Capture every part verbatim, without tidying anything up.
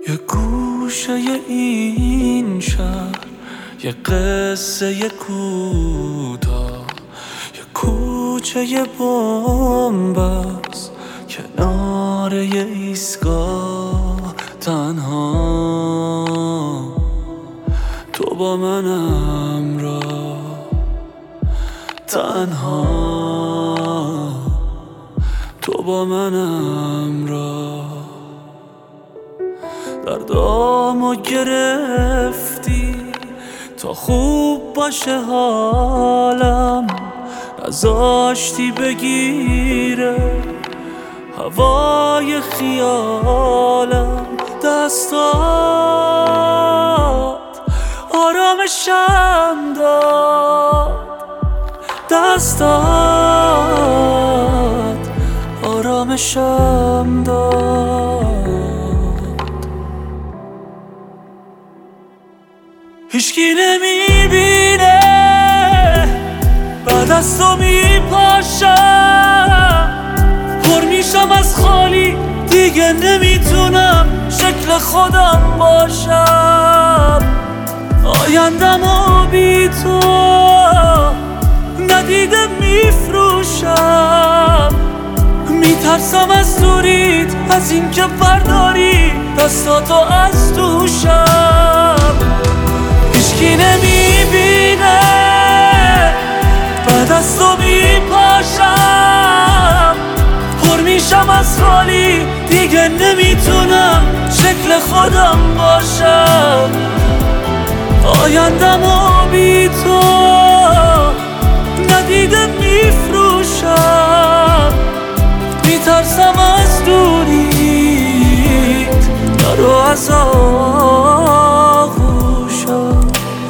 یه گوشه این شهر، یه قصه یه کوتاه، یه کوچه یه بنبست کنار یه ایستگاه. تنها تو با من همراه، تنها تو با من همراه. دردامو گرفتی تا خوب باشه حالم، نذاشتی بگیره هوای خیالم. دستات آرامشم داد، دستات آرامشم داد. هیچکی نمیبینه بعد از تو میپاشم، پر میشم از خالی، دیگه نمیتونم شکل خودم باشم. آیندمو بی تو ندیده میفروشم، میترسم از دوریت، از این که برداری دستاتو از دوشم. هیچکی نمیبینه بعد از تو میپاشم، پر میشم از خالی، دیگه نمیتونم شکل خودم باشم. آیندمو بی تو ندیده میفروشم، میترسم از دوریت، نرو از آغوشم.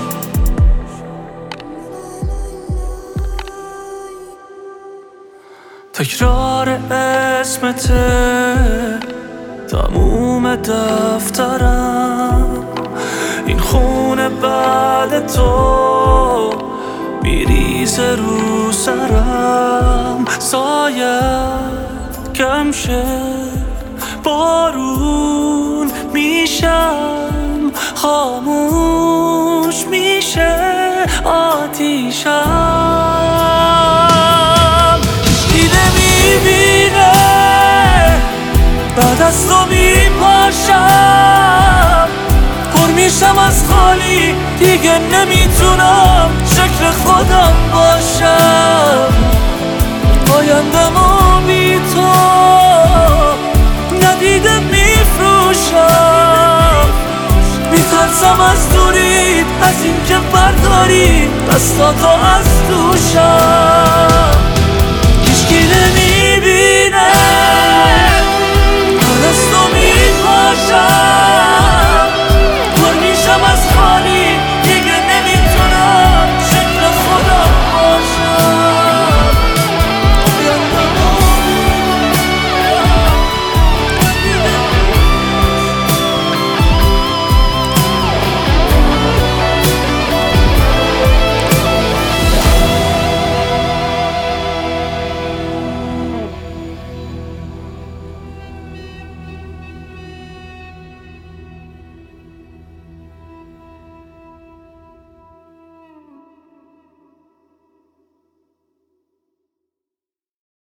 تکرار اسمته تموم دفترم، این خونه بعد تو میریزه رو سرم. سایه کم شه بارون میشم، خاموش میشه آتیشم. هیچکی نمیبینه بعد از تو میپاشم، پر میشم از خالی، دیگه نمیتونم شکل خودم باشم. آیندمو بی تو ندیده میفروشم، میترسم از دوریت، از این که برداری دستاتو از دوشم.